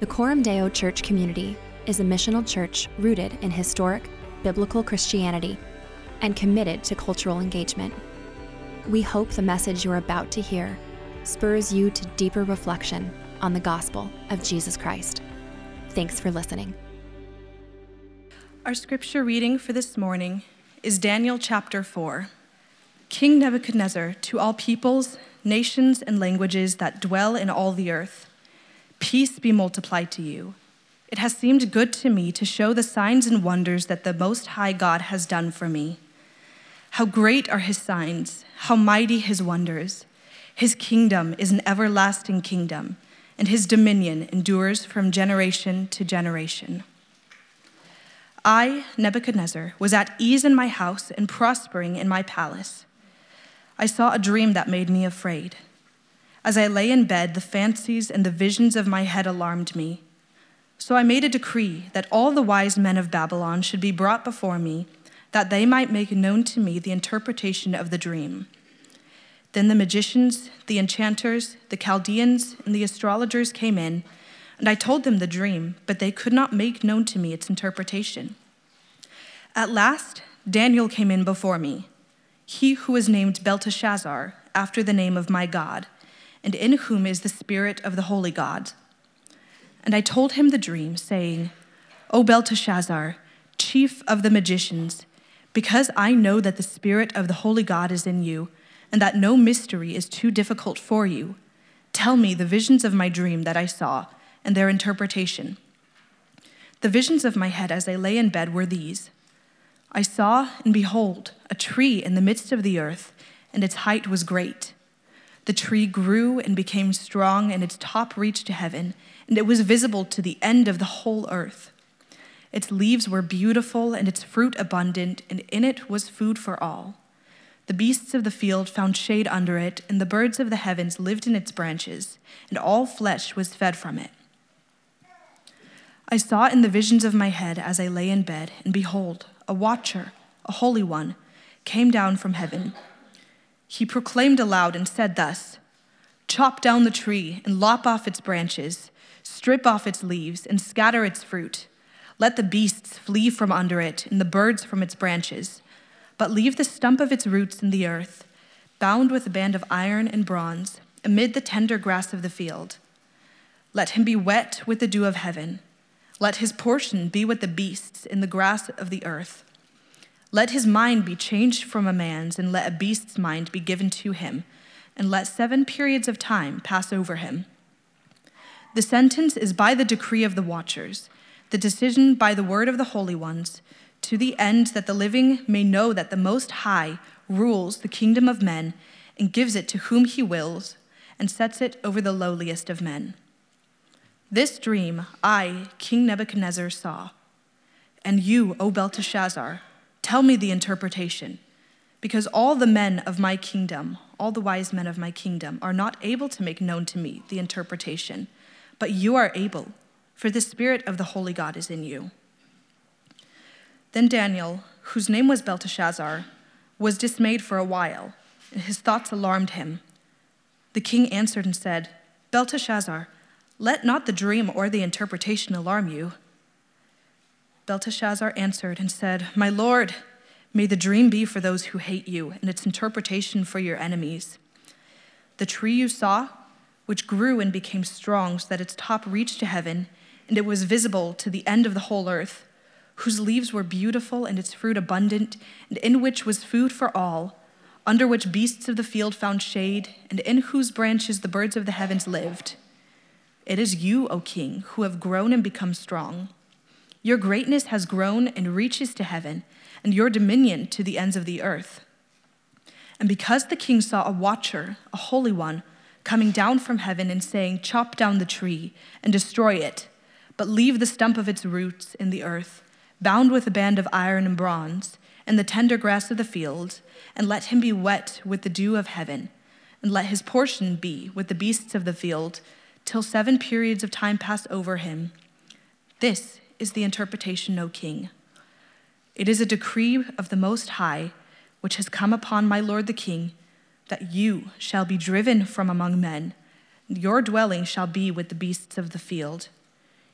The Coram Deo Church community is a missional church rooted in historic, biblical Christianity and committed to cultural engagement. We hope the message you're about to hear spurs you to deeper reflection on the gospel of Jesus Christ. Thanks for listening. Our scripture reading for this morning is Daniel chapter 4. King Nebuchadnezzar, to all peoples, nations, and languages that dwell in all the earth, peace be multiplied to you. It has seemed good to me to show the signs and wonders that the Most High God has done for me. How great are his signs, how mighty his wonders. His kingdom is an everlasting kingdom, and his dominion endures from generation to generation. I, Nebuchadnezzar, was at ease in my house and prospering in my palace. I saw a dream that made me afraid. As I lay in bed, the fancies and the visions of my head alarmed me. So I made a decree that all the wise men of Babylon should be brought before me, that they might make known to me the interpretation of the dream. Then the magicians, the enchanters, the Chaldeans, and the astrologers came in, and I told them the dream, but they could not make known to me its interpretation. At last, Daniel came in before me, he who is named Belteshazzar, after the name of my God, and in whom is the spirit of the holy God. And I told him the dream, saying, O Belteshazzar, chief of the magicians, because I know that the spirit of the holy God is in you, and that no mystery is too difficult for you, tell me the visions of my dream that I saw, and their interpretation. The visions of my head as I lay in bed were these. I saw, and behold, a tree in the midst of the earth, and its height was great. The tree grew and became strong, and its top reached to heaven, and it was visible to the end of the whole earth. Its leaves were beautiful, and its fruit abundant, and in it was food for all. The beasts of the field found shade under it, and the birds of the heavens lived in its branches, and all flesh was fed from it. I saw in the visions of my head as I lay in bed, and behold, a watcher, a holy one, came down from heaven. He proclaimed aloud and said thus, Chop down the tree and lop off its branches, strip off its leaves and scatter its fruit. Let the beasts flee from under it and the birds from its branches, but leave the stump of its roots in the earth, bound with a band of iron and bronze, amid the tender grass of the field. Let him be wet with the dew of heaven. Let his portion be with the beasts in the grass of the earth. Let his mind be changed from a man's, and let a beast's mind be given to him, and let 7 periods of time pass over him. The sentence is by the decree of the watchers, the decision by the word of the holy ones, to the end that the living may know that the Most High rules the kingdom of men and gives it to whom he wills, and sets it over the lowliest of men. This dream I, King Nebuchadnezzar, saw. And you, O Belteshazzar, tell me the interpretation, because all the men of my kingdom, all the wise men of my kingdom, are not able to make known to me the interpretation, but you are able, for the spirit of the holy God is in you. Then Daniel, whose name was Belteshazzar, was dismayed for a while, and his thoughts alarmed him. The king answered and said, Belteshazzar, let not the dream or the interpretation alarm you. Belteshazzar answered and said, My lord, may the dream be for those who hate you, and its interpretation for your enemies. The tree you saw, which grew and became strong so that its top reached to heaven, and it was visible to the end of the whole earth, whose leaves were beautiful and its fruit abundant, and in which was food for all, under which beasts of the field found shade, and in whose branches the birds of the heavens lived. It is you, O king, who have grown and become strong. Your greatness has grown and reaches to heaven, and your dominion to the ends of the earth. And because the king saw a watcher, a holy one, coming down from heaven and saying, Chop down the tree and destroy it, but leave the stump of its roots in the earth, bound with a band of iron and bronze, and the tender grass of the field, and let him be wet with the dew of heaven, and let his portion be with the beasts of the field, till 7 periods of time pass over him. This is the interpretation, O king. It is a decree of the Most High, which has come upon my lord the king, that you shall be driven from among men, and your dwelling shall be with the beasts of the field.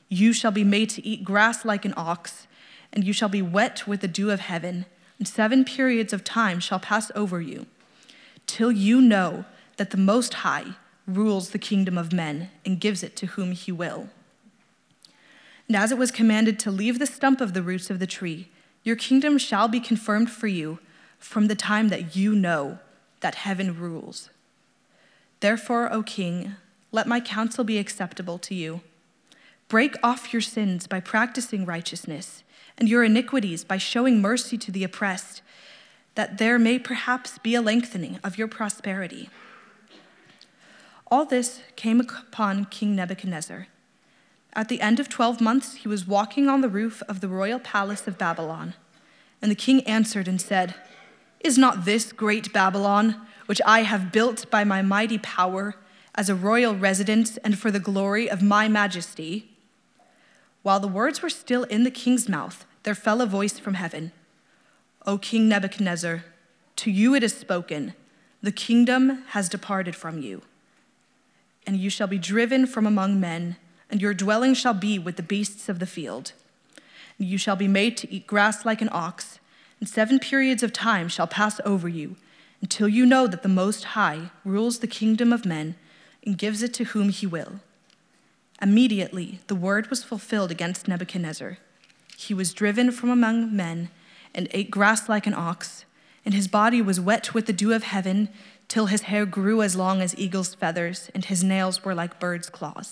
You shall be made to eat grass like an ox, and you shall be wet with the dew of heaven, and 7 periods of time shall pass over you, till you know that the Most High rules the kingdom of men and gives it to whom he will. And as it was commanded to leave the stump of the roots of the tree, your kingdom shall be confirmed for you from the time that you know that heaven rules. Therefore, O king, let my counsel be acceptable to you. Break off your sins by practicing righteousness, and your iniquities by showing mercy to the oppressed, that there may perhaps be a lengthening of your prosperity. All this came upon King Nebuchadnezzar. At the end of 12 months, he was walking on the roof of the royal palace of Babylon. And the king answered and said, Is not this great Babylon, which I have built by my mighty power, as a royal residence and for the glory of my majesty? While the words were still in the king's mouth, there fell a voice from heaven. O King Nebuchadnezzar, to you it is spoken, the kingdom has departed from you, and you shall be driven from among men, and your dwelling shall be with the beasts of the field. And you shall be made to eat grass like an ox, and 7 periods of time shall pass over you, until you know that the Most High rules the kingdom of men and gives it to whom he will. Immediately the word was fulfilled against Nebuchadnezzar. He was driven from among men and ate grass like an ox, and his body was wet with the dew of heaven till his hair grew as long as eagle's feathers, and his nails were like birds' claws.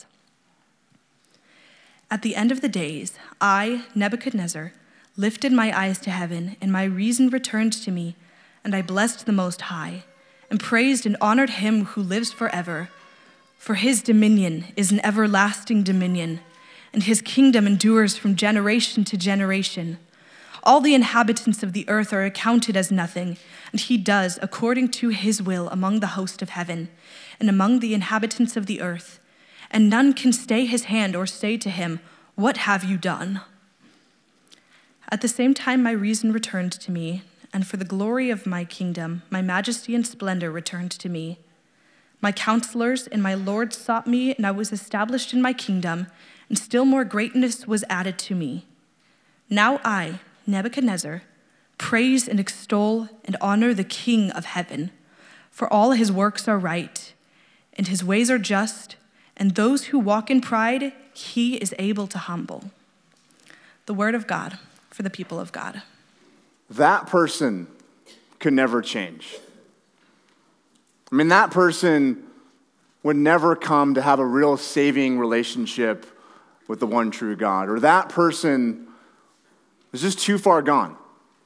At the end of the days, I, Nebuchadnezzar, lifted my eyes to heaven, and my reason returned to me, and I blessed the Most High, and praised and honored him who lives forever. For his dominion is an everlasting dominion, and his kingdom endures from generation to generation. All the inhabitants of the earth are accounted as nothing, and he does according to his will among the host of heaven and among the inhabitants of the earth. And none can stay his hand or say to him, What have you done? At the same time my reason returned to me, and for the glory of my kingdom, my majesty and splendor returned to me. My counselors and my lords sought me, and I was established in my kingdom, and still more greatness was added to me. Now I, Nebuchadnezzar, praise and extol and honor the King of heaven, for all his works are right, and his ways are just, and those who walk in pride, he is able to humble. The word of God for the people of God. That person could never change. I mean, that person would never come to have a real saving relationship with the one true God. Or that person is just too far gone.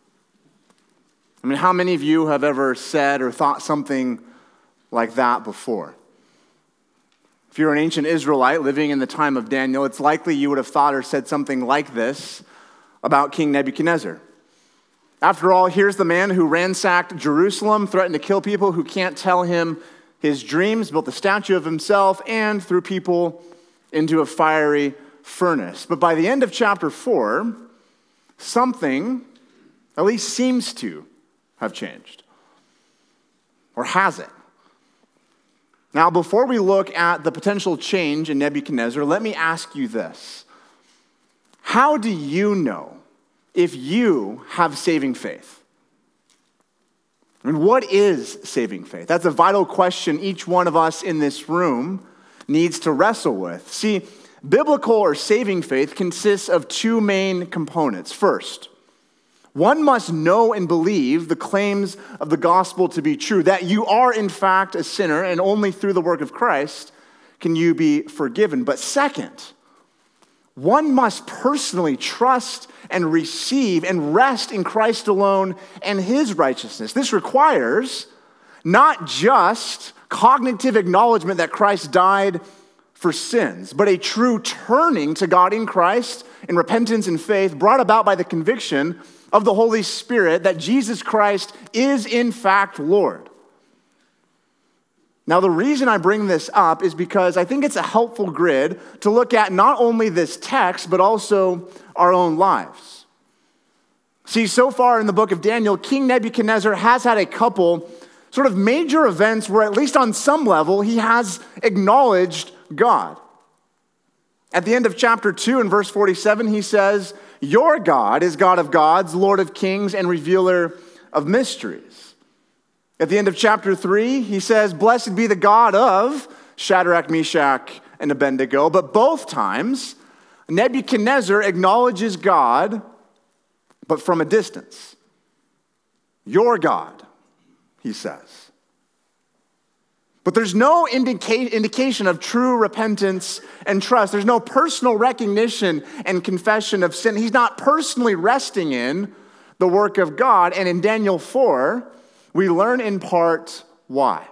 I mean, how many of you have ever said or thought something like that before? If you're an ancient Israelite living in the time of Daniel, it's likely you would have thought or said something like this about King Nebuchadnezzar. After all, here's the man who ransacked Jerusalem, threatened to kill people who can't tell him his dreams, built a statue of himself, and threw people into a fiery furnace. But by the end of chapter 4, something at least seems to have changed. Or has it? Now, before we look at the potential change in Nebuchadnezzar, let me ask you this. How do you know if you have saving faith? I mean, what is saving faith? That's a vital question each one of us in this room needs to wrestle with. See, biblical or saving faith consists of 2 main components. First, one must know and believe the claims of the gospel to be true, that you are in fact a sinner, and only through the work of Christ can you be forgiven. But second, one must personally trust and receive and rest in Christ alone and his righteousness. This requires not just cognitive acknowledgement that Christ died for sins, but a true turning to God in Christ in repentance and faith brought about by the conviction of the Holy Spirit that Jesus Christ is in fact Lord. Now, the reason I bring this up is because I think it's a helpful grid to look at not only this text, but also our own lives. See, so far in the book of Daniel, King Nebuchadnezzar has had a couple sort of major events where, at least on some level, he has acknowledged God. At the end of chapter 2 in verse 47, he says, "Your God is God of gods, Lord of kings, and revealer of mysteries." At the end of chapter 3, he says, "Blessed be the God of Shadrach, Meshach, and Abednego." But both times, Nebuchadnezzar acknowledges God, but from a distance. "Your God," he says. But there's no indication of true repentance and trust. There's no personal recognition and confession of sin. He's not personally resting in the work of God. And in Daniel 4, we learn in part why.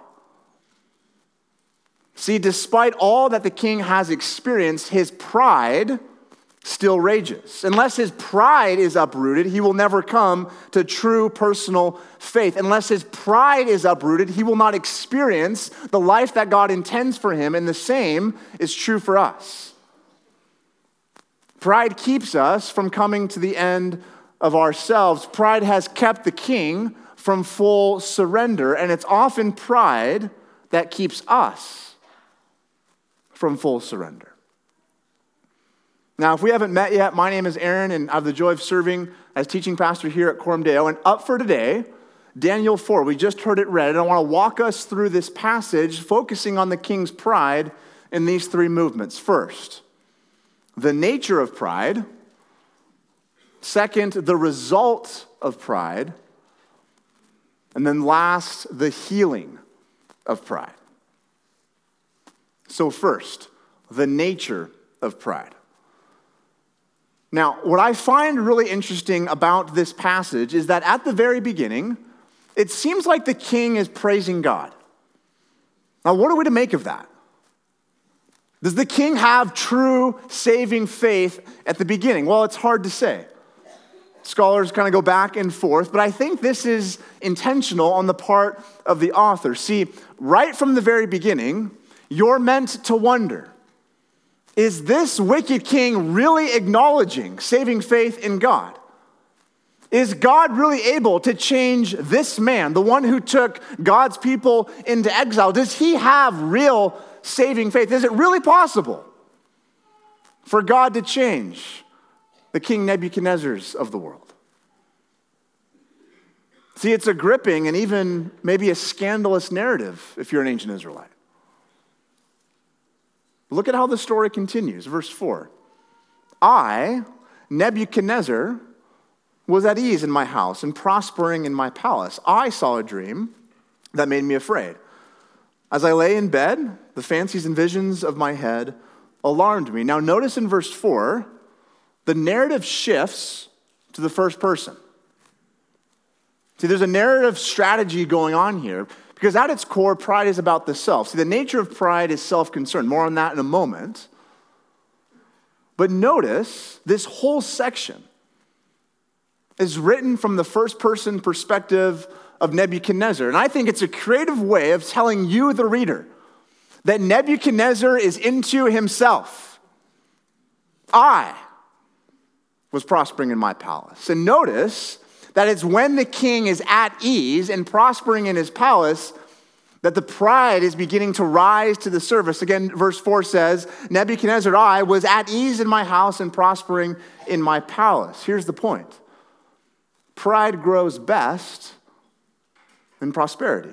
See, despite all that the king has experienced, his pride still rages. Unless his pride is uprooted, he will never come to true personal faith. Unless his pride is uprooted, he will not experience the life that God intends for him, and the same is true for us. Pride keeps us from coming to the end of ourselves. Pride has kept the king from full surrender, and it's often pride that keeps us from full surrender. Now, if we haven't met yet, my name is Aaron, and I have the joy of serving as teaching pastor here at Coram Deo. And up for today, Daniel 4. We just heard it read, and I want to walk us through this passage, focusing on the king's pride in these three movements. First, the nature of pride. Second, the result of pride. And then last, the healing of pride. So first, the nature of pride. Now, what I find really interesting about this passage is that at the very beginning, it seems like the king is praising God. Now, what are we to make of that? Does the king have true saving faith at the beginning? Well, it's hard to say. Scholars kind of go back and forth, but I think this is intentional on the part of the author. See, right from the very beginning, you're meant to wonder, is this wicked king really acknowledging saving faith in God? Is God really able to change this man, the one who took God's people into exile? Does he have real saving faith? Is it really possible for God to change the King Nebuchadnezzars of the world? See, it's a gripping and even maybe a scandalous narrative if you're an ancient Israelite. Look at how the story continues. Verse 4. "I, Nebuchadnezzar, was at ease in my house and prospering in my palace. I saw a dream that made me afraid. As I lay in bed, the fancies and visions of my head alarmed me." Now notice in verse 4, the narrative shifts to the first person. See, there's a narrative strategy going on here, because at its core, pride is about the self. See, the nature of pride is self-concern. More on that in a moment. But notice, this whole section is written from the first-person perspective of Nebuchadnezzar. And I think it's a creative way of telling you, the reader, that Nebuchadnezzar is into himself. I was prospering in my palace. And notice that it's when the king is at ease and prospering in his palace that the pride is beginning to rise to the surface. Again, verse 4 says, "Nebuchadnezzar, I was at ease in my house and prospering in my palace." Here's the point. Pride grows best in prosperity.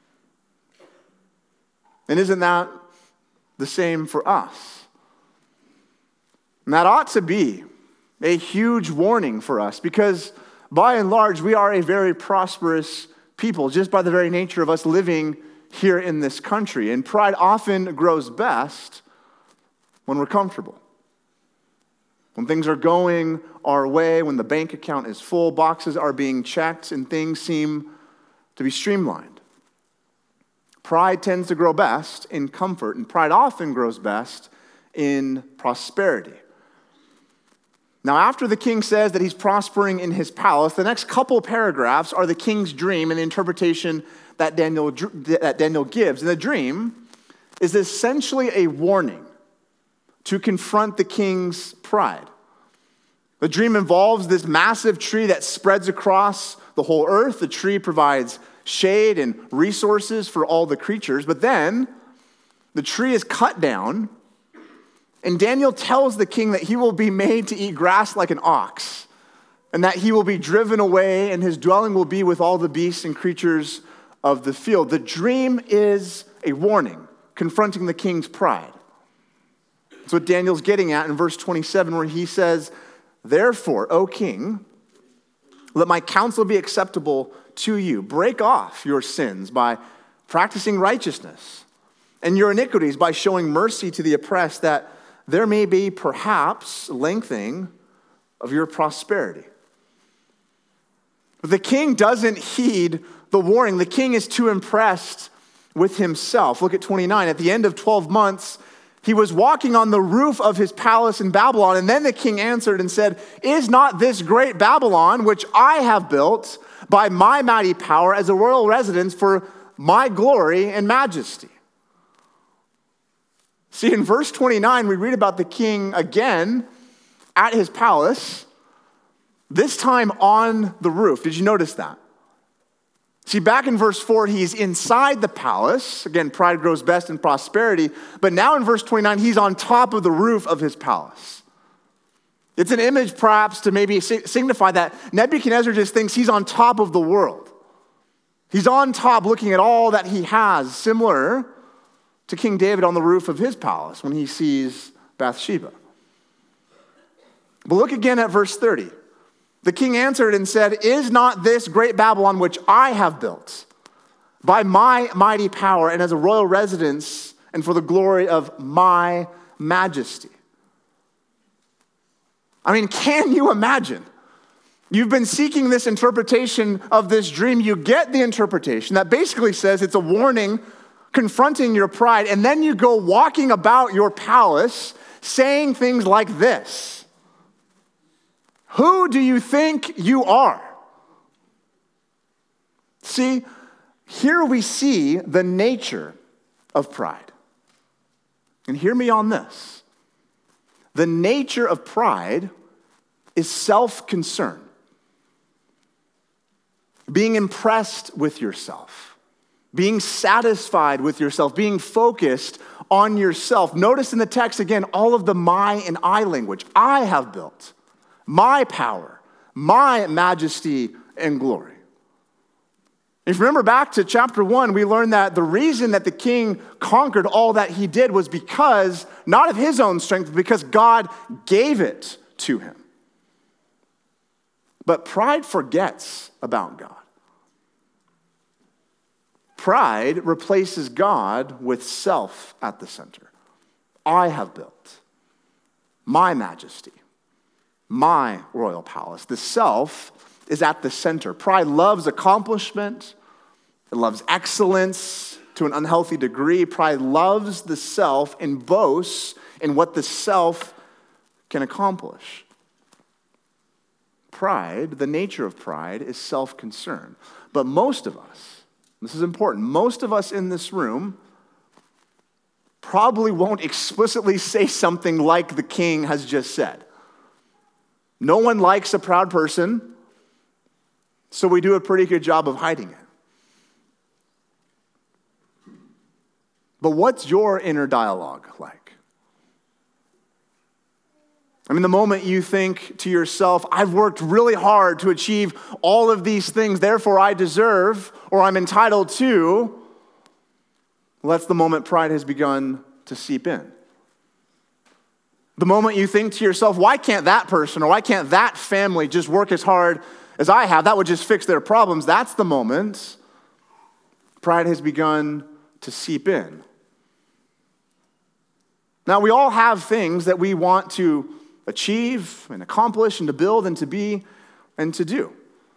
And isn't that the same for us? And that ought to be a huge warning for us, because by and large, we are a very prosperous people, just by the very nature of us living here in this country. And pride often grows best when we're comfortable. When things are going our way, when the bank account is full, boxes are being checked, and things seem to be streamlined. Pride tends to grow best in comfort, and pride often grows best in prosperity. Now, after the king says that he's prospering in his palace, the next couple paragraphs are the king's dream and the interpretation that Daniel gives. And the dream is essentially a warning to confront the king's pride. The dream involves this massive tree that spreads across the whole earth. The tree provides shade and resources for all the creatures. But then the tree is cut down, And Daniel tells the king that he will be made to eat grass like an ox, and that he will be driven away, and his dwelling will be with all the beasts and creatures of the field. The dream is a warning confronting the king's pride. That's what Daniel's getting at in verse 27, where he says, "Therefore, O king, let my counsel be acceptable to you. Break off your sins by practicing righteousness, and your iniquities by showing mercy to the oppressed, that there may be perhaps lengthening of your prosperity." But the king doesn't heed the warning. The king is too impressed with himself. Look at 29. At the end of 12 months, he was walking on the roof of his palace in Babylon, and then the king answered and said, "Is not this great Babylon, which I have built by my mighty power as a royal residence for my glory and majesty?" See, in verse 29, we read about the king again at his palace, this time on the roof. Did you notice that? See, back in verse 4, he's inside the palace. Again, pride grows best in prosperity. But now in verse 29, he's on top of the roof of his palace. It's an image perhaps to maybe signify that Nebuchadnezzar just thinks he's on top of the world. He's on top looking at all that he has, similar to King David on the roof of his palace when he sees Bathsheba. But look again at verse 30. The king answered and said, "Is not this great Babylon which I have built by my mighty power and as a royal residence and for the glory of my majesty?" I mean, can you imagine? You've been seeking this interpretation of this dream. You get the interpretation that basically says it's a warning confronting your pride, and then you go walking about your palace saying things like this. Who do you think you are? See, here we see the nature of pride. And hear me on this. The nature of pride is self-concern. Being impressed with yourself. Being satisfied with yourself, being focused on yourself. Notice in the text again, all of the my and I language. I have built my power, my majesty and glory. If you remember back to chapter 1, we learned that the reason that the king conquered all that he did was because, not of his own strength, but because God gave it to him. But pride forgets about God. Pride replaces God with self at the center. I have built my majesty, my royal palace. The self is at the center. Pride loves accomplishment. It loves excellence to an unhealthy degree. Pride loves the self and boasts in what the self can accomplish. Pride, the nature of pride, is self-concern. But most of us, this is important, most of us in this room probably won't explicitly say something like the king has just said. No one likes a proud person, so we do a pretty good job of hiding it. But what's your inner dialogue like? I mean, the moment you think to yourself, I've worked really hard to achieve all of these things, therefore I deserve or I'm entitled to, well, that's the moment pride has begun to seep in. The moment you think to yourself, why can't that person or why can't that family just work as hard as I have? That would just fix their problems. That's the moment pride has begun to seep in. Now, we all have things that we want to achieve and accomplish and to build and to be and to do.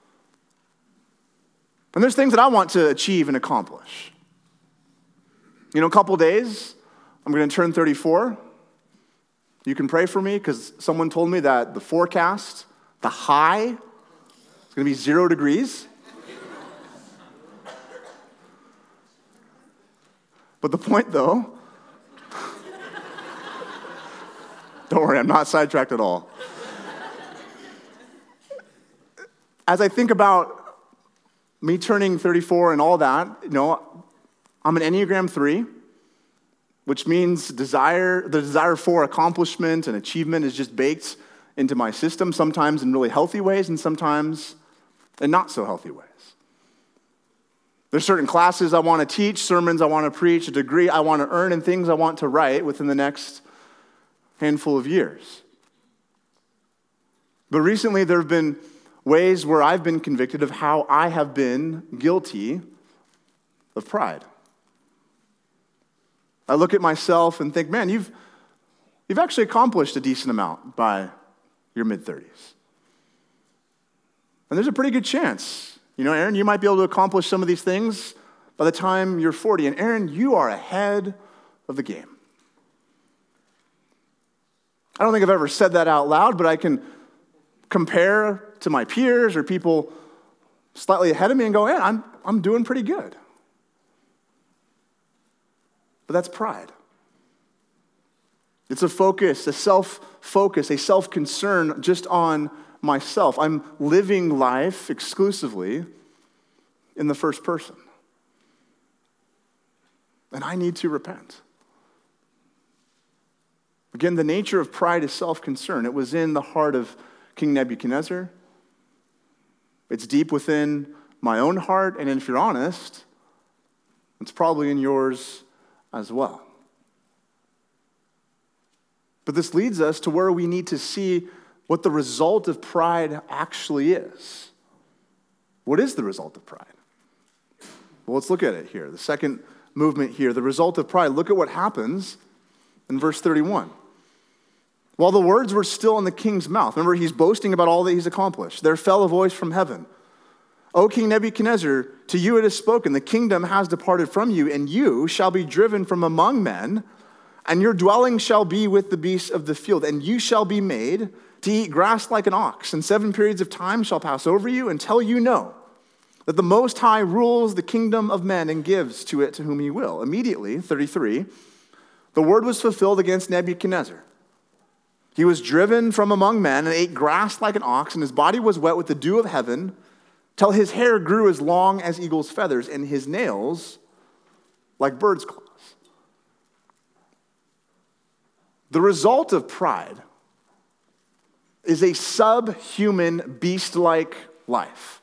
And there's things that I want to achieve and accomplish. You know, a couple days, I'm going to turn 34. You can pray for me because someone told me that the forecast, the high, is going to be 0 degrees. But the point, though, don't worry, I'm not sidetracked at all. As I think about me turning 34 and all that, you know, I'm an Enneagram 3. which means the desire for accomplishment and achievement is just baked into my system, sometimes in really healthy ways and sometimes in not so healthy ways. There's certain classes I want to teach, sermons I want to preach, a degree I want to earn, and things I want to write within the next handful of years. But recently there have been ways where I've been convicted of how I have been guilty of pride. I look at myself and think, man, you've actually accomplished a decent amount by your mid-30s. And there's a pretty good chance, Aaron, you might be able to accomplish some of these things by the time you're 40. And Aaron, you are ahead of the game. I don't think I've ever said that out loud, but I can compare to my peers or people slightly ahead of me and go, yeah, I'm doing pretty good. But that's pride. It's a focus, a self-focus, a self-concern just on myself. I'm living life exclusively in the first person. And I need to repent. Again, the nature of pride is self-concern. It was in the heart of King Nebuchadnezzar. It's deep within my own heart, and if you're honest, it's probably in yours as well. But this leads us to where we need to see what the result of pride actually is. What is the result of pride? Well, let's look at it here. The second movement here, the result of pride. Look at what happens in verse 31. While the words were still in the king's mouth, remember, he's boasting about all that he's accomplished. There fell a voice from heaven. O King Nebuchadnezzar, to you it is spoken, the kingdom has departed from you, and you shall be driven from among men, and your dwelling shall be with the beasts of the field, and you shall be made to eat grass like an ox, and 7 periods of time shall pass over you until you know that the Most High rules the kingdom of men and gives to it to whom he will. Immediately, 33, the word was fulfilled against Nebuchadnezzar. He was driven from among men and ate grass like an ox, and his body was wet with the dew of heaven, till his hair grew as long as eagle's feathers, and his nails like bird's claws. The result of pride is a subhuman, beast-like life.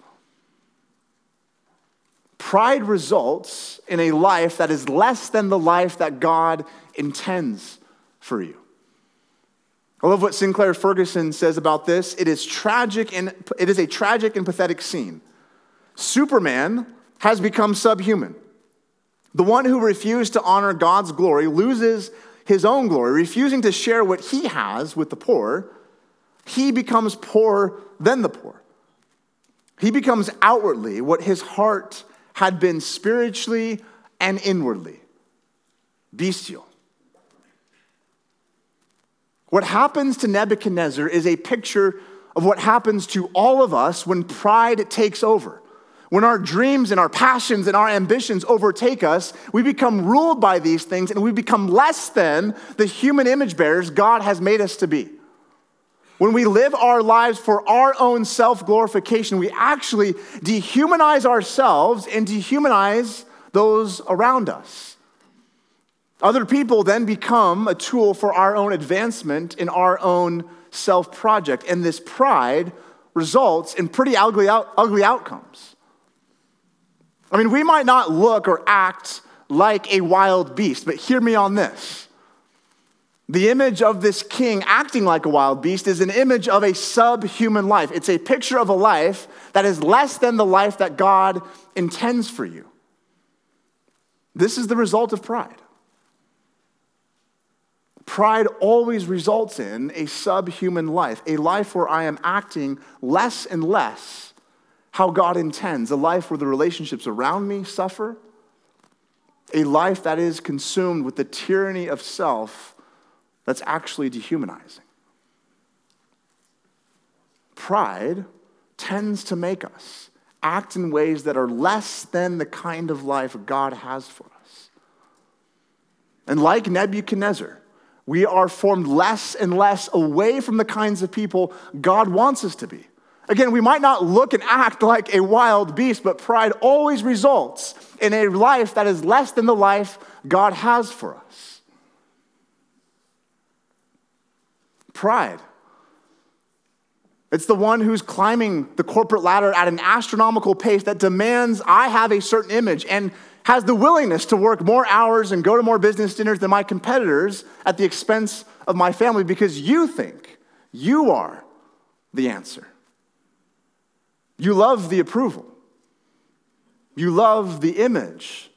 Pride results in a life that is less than the life that God intends for you. I love what Sinclair Ferguson says about this. It is a tragic and pathetic scene. Superman has become subhuman. The one who refused to honor God's glory loses his own glory, refusing to share what he has with the poor. He becomes poorer than the poor. He becomes outwardly what his heart had been spiritually and inwardly, bestial. What happens to Nebuchadnezzar is a picture of what happens to all of us when pride takes over. When our dreams and our passions and our ambitions overtake us, we become ruled by these things and we become less than the human image bearers God has made us to be. When we live our lives for our own self-glorification, we actually dehumanize ourselves and dehumanize those around us. Other people then become a tool for our own advancement in our own self-project, and this pride results in pretty ugly outcomes. I mean, we might not look or act like a wild beast, but hear me on this. The image of this king acting like a wild beast is an image of a subhuman life. It's a picture of a life that is less than the life that God intends for you. This is the result of pride. Pride always results in a subhuman life, a life where I am acting less and less how God intends, a life where the relationships around me suffer, a life that is consumed with the tyranny of self that's actually dehumanizing. Pride tends to make us act in ways that are less than the kind of life God has for us. And like Nebuchadnezzar, we are formed less and less away from the kinds of people God wants us to be. Again, we might not look and act like a wild beast, but pride always results in a life that is less than the life God has for us. Pride. It's the one who's climbing the corporate ladder at an astronomical pace that demands I have a certain image and has the willingness to work more hours and go to more business dinners than my competitors at the expense of my family because you think you are the answer. You love the approval. You love the image.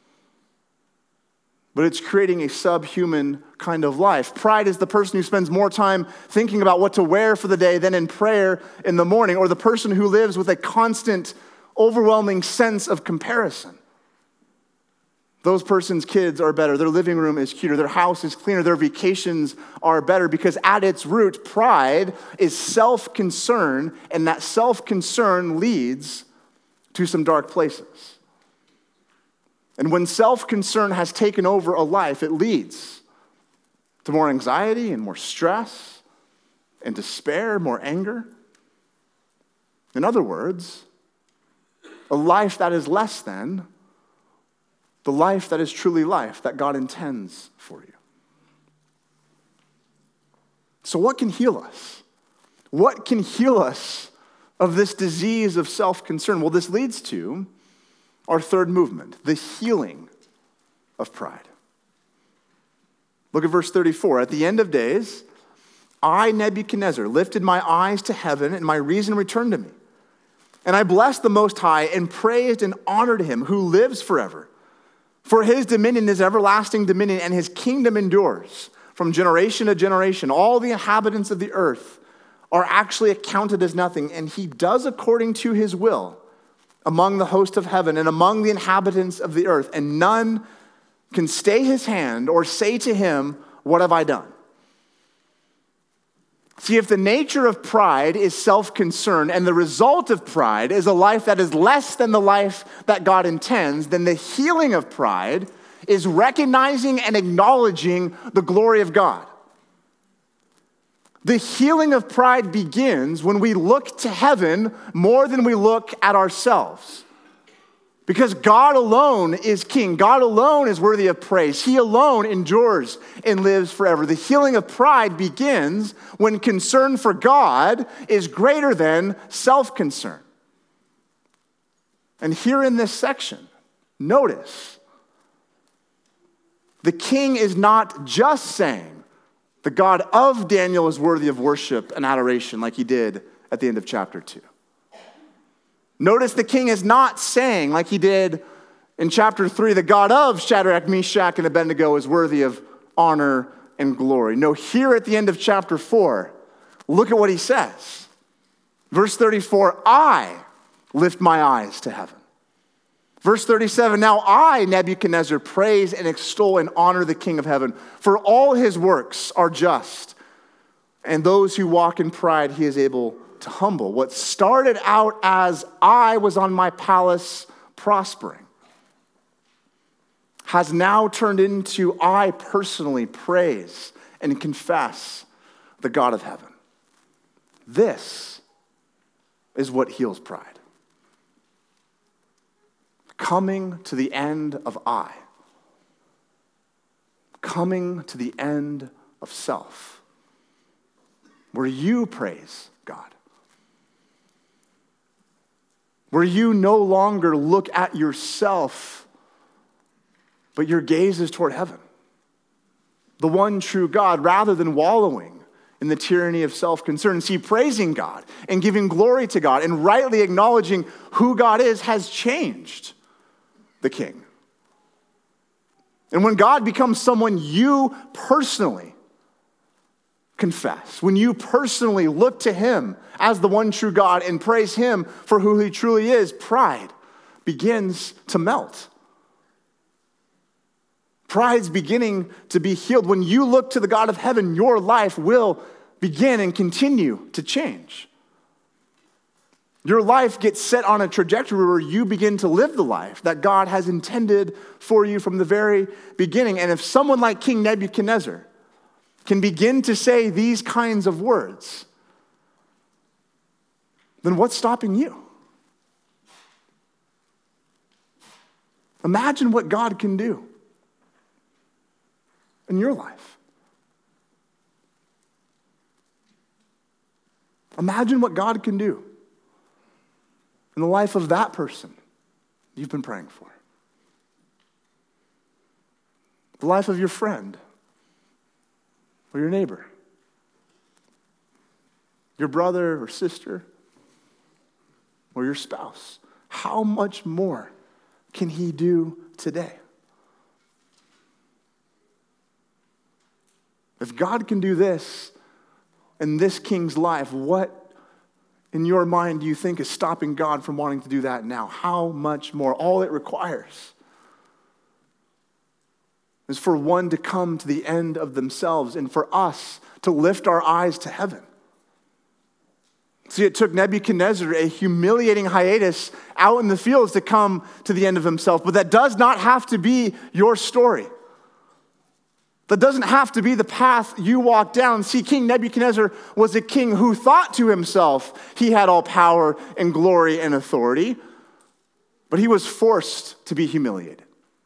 But it's creating a subhuman kind of life. Pride is the person who spends more time thinking about what to wear for the day than in prayer in the morning, or the person who lives with a constant, overwhelming sense of comparison. Those person's kids are better, their living room is cuter, their house is cleaner, their vacations are better, because at its root, pride is self-concern, and that self-concern leads to some dark places. And when self-concern has taken over a life, it leads to more anxiety and more stress and despair, more anger. In other words, a life that is less than the life that is truly life that God intends for you. So what can heal us? What can heal us of this disease of self-concern? Well, this leads to our third movement, the healing of pride. Look at verse 34. At the end of days, I, Nebuchadnezzar, lifted my eyes to heaven, and my reason returned to me. And I blessed the Most High and praised and honored him who lives forever. For his dominion is everlasting dominion, and his kingdom endures from generation to generation. All the inhabitants of the earth are actually accounted as nothing, and he does according to his will among the host of heaven and among the inhabitants of the earth, and none can stay his hand or say to him, what have I done? See, if the nature of pride is self-concern and the result of pride is a life that is less than the life that God intends, then the healing of pride is recognizing and acknowledging the glory of God. The healing of pride begins when we look to heaven more than we look at ourselves. Because God alone is king. God alone is worthy of praise. He alone endures and lives forever. The healing of pride begins when concern for God is greater than self-concern. And here in this section, notice, the king is not just saying, the God of Daniel is worthy of worship and adoration like he did at the end of chapter 2. Notice the king is not saying, like he did in chapter 3, the God of Shadrach, Meshach, and Abednego is worthy of honor and glory. No, here at the end of chapter 4, look at what he says. Verse 34, I lift my eyes to heaven. Verse 37, now I, Nebuchadnezzar, praise and extol and honor the King of heaven, for all his works are just, and those who walk in pride he is able to humble. What started out as I was on my palace prospering has now turned into I personally praise and confess the God of heaven. This is what heals pride. Coming to the end of I. Coming to the end of self. Where you praise God. Where you no longer look at yourself, but your gaze is toward heaven. The one true God, rather than wallowing in the tyranny of self-concern. See, praising God and giving glory to God and rightly acknowledging who God is has changed the king. And when God becomes someone you personally confess, when you personally look to him as the one true God and praise him for who he truly is, pride begins to melt. Pride's beginning to be healed. When you look to the God of heaven, your life will begin and continue to change. Your life gets set on a trajectory where you begin to live the life that God has intended for you from the very beginning. And if someone like King Nebuchadnezzar can begin to say these kinds of words, then what's stopping you? Imagine what God can do in your life. Imagine what God can do in the life of that person you've been praying for. The life of your friend or your neighbor, your brother or sister, or your spouse. How much more can he do today? If God can do this in this king's life, what in your mind do you think is stopping God from wanting to do that now? How much more? All it requires is for one to come to the end of themselves and for us to lift our eyes to heaven. See, it took Nebuchadnezzar a humiliating hiatus out in the fields to come to the end of himself, but that does not have to be your story. That doesn't have to be the path you walk down. See, King Nebuchadnezzar was a king who thought to himself he had all power and glory and authority, but he was forced to be humiliated.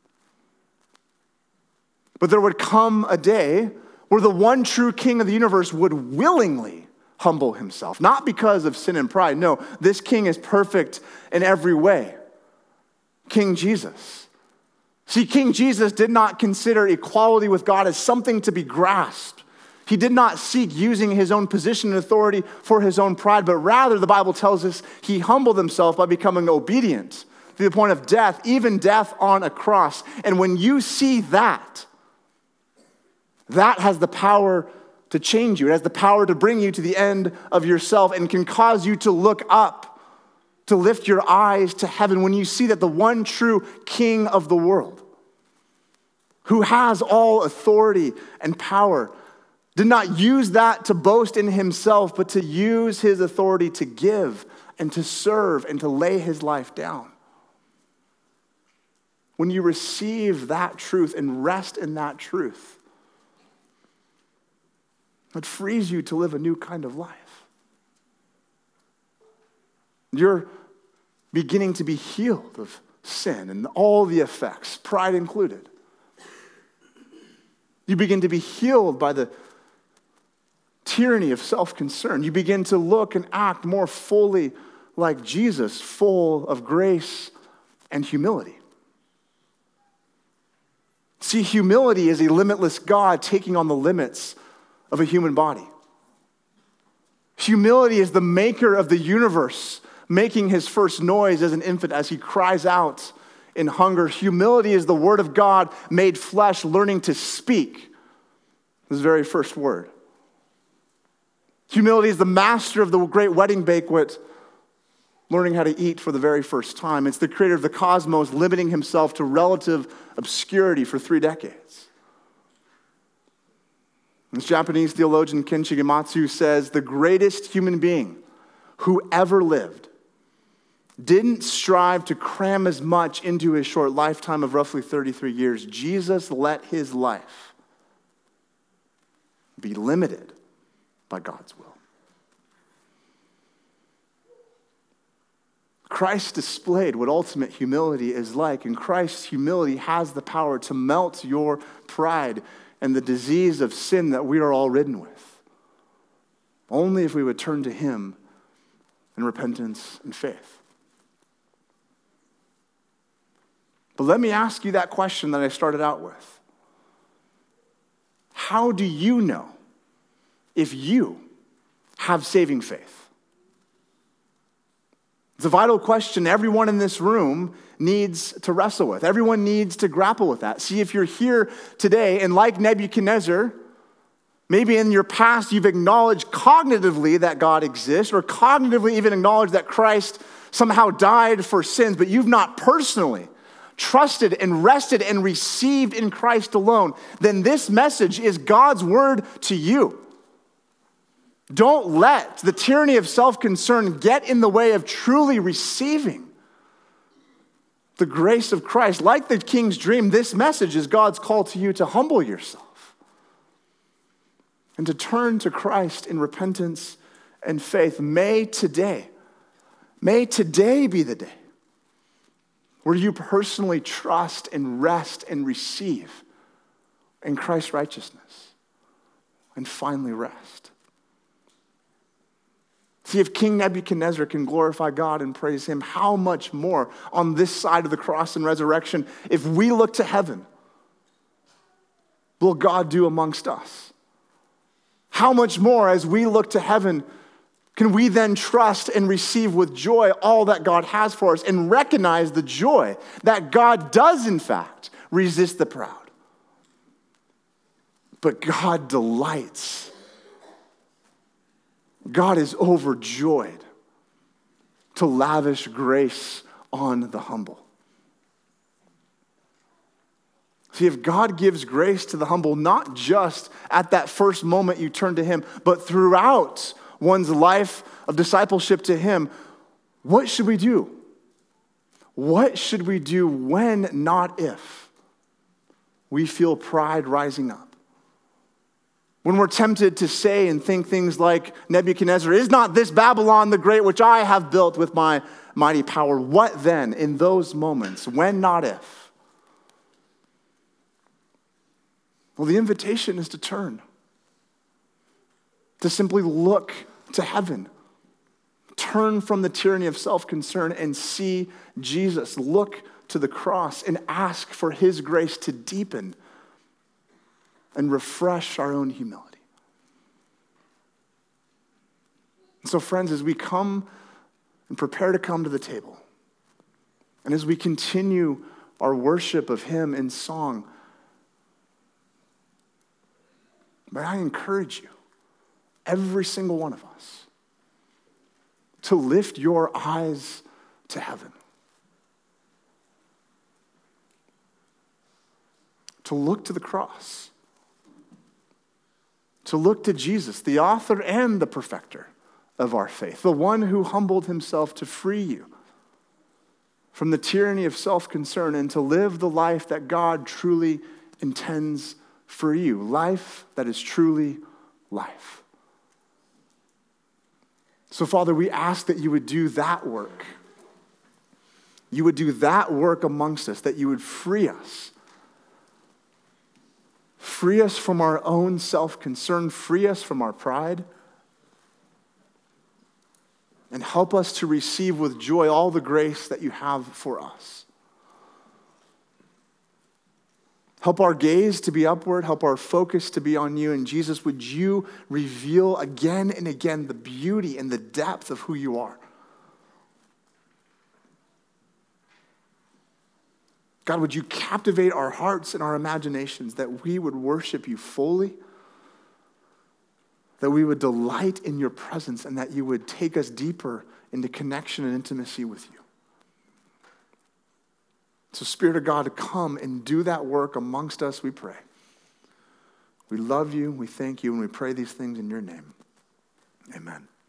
But there would come a day where the one true king of the universe would willingly humble himself, not because of sin and pride. No, this king is perfect in every way. King Jesus. See, King Jesus did not consider equality with God as something to be grasped. He did not seek using his own position and authority for his own pride, but rather, the Bible tells us, he humbled himself by becoming obedient to the point of death, even death on a cross. And when you see that has the power to change you. It has the power to bring you to the end of yourself and can cause you to look up, to lift your eyes to heaven when you see that the one true King of the world, who has all authority and power, did not use that to boast in himself, but to use his authority to give and to serve and to lay his life down. When you receive that truth and rest in that truth, it frees you to live a new kind of life. You're beginning to be healed of sin and all the effects, pride included. You begin to be healed by the tyranny of self-concern. You begin to look and act more fully like Jesus, full of grace and humility. See, humility is a limitless God taking on the limits of a human body. Humility is the maker of the universe, making his first noise as an infant as he cries out in hunger. Humility is the word of God made flesh, learning to speak his very first word. Humility is the master of the great wedding banquet, learning how to eat for the very first time. It's the creator of the cosmos, limiting himself to relative obscurity for 3 decades. This Japanese theologian Ken Shigematsu says, the greatest human being who ever lived didn't strive to cram as much into his short lifetime of roughly 33 years. Jesus let his life be limited by God's will. Christ displayed what ultimate humility is like, and Christ's humility has the power to melt your pride and the disease of sin that we are all ridden with. Only if we would turn to him in repentance and faith. But let me ask you that question that I started out with. How do you know if you have saving faith? It's a vital question everyone in this room needs to wrestle with. Everyone needs to grapple with that. See, if you're here today and like Nebuchadnezzar, maybe in your past you've acknowledged cognitively that God exists, or cognitively even acknowledged that Christ somehow died for sins, but you've not personally trusted and rested and received in Christ alone, then this message is God's word to you. Don't let the tyranny of self-concern get in the way of truly receiving the grace of Christ. Like the king's dream, this message is God's call to you to humble yourself and to turn to Christ in repentance and faith. May today be the day where you personally trust and rest and receive in Christ's righteousness and finally rest. See, if King Nebuchadnezzar can glorify God and praise him, how much more on this side of the cross and resurrection, if we look to heaven, will God do amongst us? How much more as we look to heaven can we then trust and receive with joy all that God has for us and recognize the joy that God does, in fact, resist the proud. But God delights. God is overjoyed to lavish grace on the humble. See, if God gives grace to the humble, not just at that first moment you turn to him, but throughout one's life of discipleship to him, what should we do? What should we do when, not if, we feel pride rising up? When we're tempted to say and think things like Nebuchadnezzar, is not this Babylon the great which I have built with my mighty power? What then in those moments, when not if? Well, the invitation is to turn, to simply look to heaven. Turn from the tyranny of self-concern and see Jesus. Look to the cross and ask for his grace to deepen and refresh our own humility. And so, friends, as we come and prepare to come to the table, and as we continue our worship of him in song, may I encourage you, every single one of us, to lift your eyes to heaven. To look to the cross. To look to Jesus, the author and the perfecter of our faith, the one who humbled himself to free you from the tyranny of self-concern and to live the life that God truly intends for you, life that is truly life. So, Father, we ask that you would do that work. You would do that work amongst us, that you would free us. Free us from our own self-concern, free us from our pride, and help us to receive with joy all the grace that you have for us. Help our gaze to be upward, help our focus to be on you, and Jesus, would you reveal again and again the beauty and the depth of who you are? God, would you captivate our hearts and our imaginations that we would worship you fully, that we would delight in your presence, and that you would take us deeper into connection and intimacy with you. So, Spirit of God, come and do that work amongst us, we pray. We love you, we thank you, and we pray these things in your name. Amen.